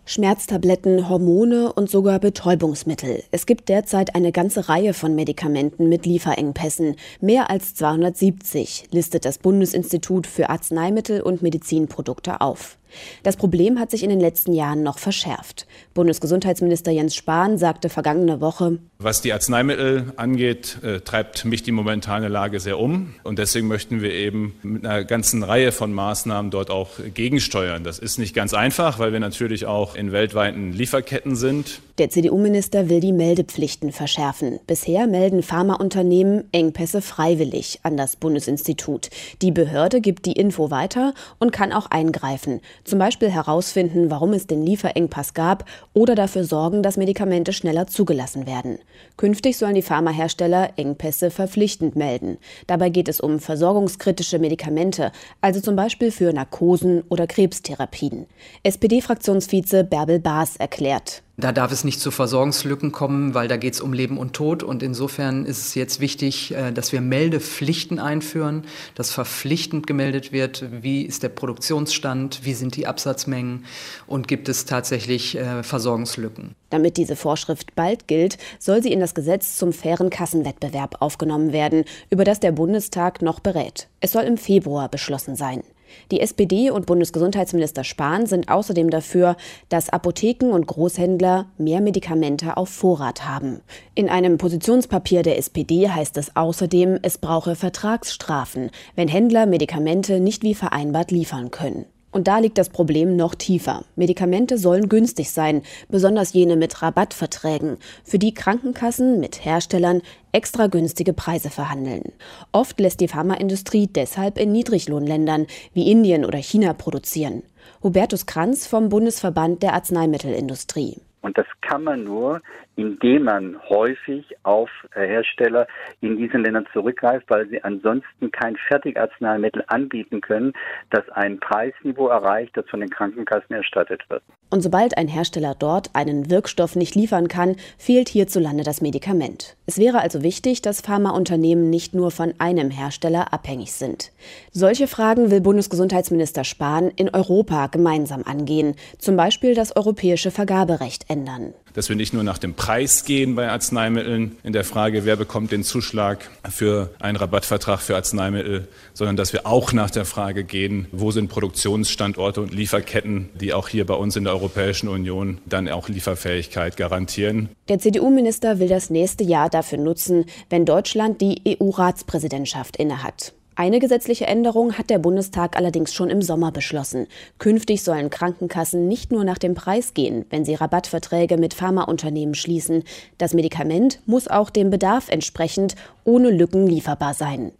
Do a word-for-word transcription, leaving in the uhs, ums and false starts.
Schmerztabletten, Hormone und sogar Betäubungsmittel. Es gibt derzeit eine ganze Reihe von Medikamenten mit Lieferengpässen. Mehr als zweihundertsiebzig listet das Bundesinstitut für Arzneimittel und Medizinprodukte auf. Das Problem hat sich in den letzten Jahren noch verschärft. Bundesgesundheitsminister Jens Spahn sagte vergangene Woche: Was die Arzneimittel angeht, äh, treibt mich die momentane Lage sehr um. Und deswegen möchten wir eben mit einer ganzen Reihe von Maßnahmen dort auch gegensteuern. Das ist nicht ganz einfach, weil wir natürlich auch in weltweiten Lieferketten sind. Der C D U-Minister will die Meldepflichten verschärfen. Bisher melden Pharmaunternehmen Engpässe freiwillig an das Bundesinstitut. Die Behörde gibt die Info weiter und kann auch eingreifen. Zum Beispiel herausfinden, warum es den Lieferengpass gab oder dafür sorgen, dass Medikamente schneller zugelassen werden. Künftig sollen die Pharmahersteller Engpässe verpflichtend melden. Dabei geht es um versorgungskritische Medikamente, also zum Beispiel für Narkosen oder Krebstherapien. S P D-Fraktionsvize Bärbel Baas erklärt: Da darf es nicht zu Versorgungslücken kommen, weil da geht es um Leben und Tod. Und insofern ist es jetzt wichtig, dass wir Meldepflichten einführen, dass verpflichtend gemeldet wird, wie ist der Produktionsstand, wie sind die Absatzmengen und gibt es tatsächlich Versorgungslücken. Damit diese Vorschrift bald gilt, soll sie in das Gesetz zum fairen Kassenwettbewerb aufgenommen werden, über das der Bundestag noch berät. Es soll im Februar beschlossen sein. Die S P D und Bundesgesundheitsminister Spahn sind außerdem dafür, dass Apotheken und Großhändler mehr Medikamente auf Vorrat haben. In einem Positionspapier der S P D heißt es außerdem, es brauche Vertragsstrafen, wenn Händler Medikamente nicht wie vereinbart liefern können. Und da liegt das Problem noch tiefer. Medikamente sollen günstig sein, besonders jene mit Rabattverträgen, für die Krankenkassen mit Herstellern extra günstige Preise verhandeln. Oft lässt die Pharmaindustrie deshalb in Niedriglohnländern wie Indien oder China produzieren. Hubertus Kranz vom Bundesverband der Arzneimittelindustrie. Und das kann man nur, indem man häufig auf Hersteller in diesen Ländern zurückgreift, weil sie ansonsten kein Fertigarzneimittel anbieten können, das ein Preisniveau erreicht, das von den Krankenkassen erstattet wird. Und sobald ein Hersteller dort einen Wirkstoff nicht liefern kann, fehlt hierzulande das Medikament. Es wäre also wichtig, dass Pharmaunternehmen nicht nur von einem Hersteller abhängig sind. Solche Fragen will Bundesgesundheitsminister Spahn in Europa gemeinsam angehen, zum Beispiel das europäische Vergaberecht ändern. Dass wir nicht nur nach dem Preis gehen bei Arzneimitteln in der Frage, wer bekommt den Zuschlag für einen Rabattvertrag für Arzneimittel, sondern dass wir auch nach der Frage gehen, wo sind Produktionsstandorte und Lieferketten, die auch hier bei uns in der Europäischen Union dann auch Lieferfähigkeit garantieren. Der C D U-Minister will das nächste Jahr dafür nutzen, wenn Deutschland die E U-Ratspräsidentschaft innehat. Eine gesetzliche Änderung hat der Bundestag allerdings schon im Sommer beschlossen. Künftig sollen Krankenkassen nicht nur nach dem Preis gehen, wenn sie Rabattverträge mit Pharmaunternehmen schließen. Das Medikament muss auch dem Bedarf entsprechend ohne Lücken lieferbar sein.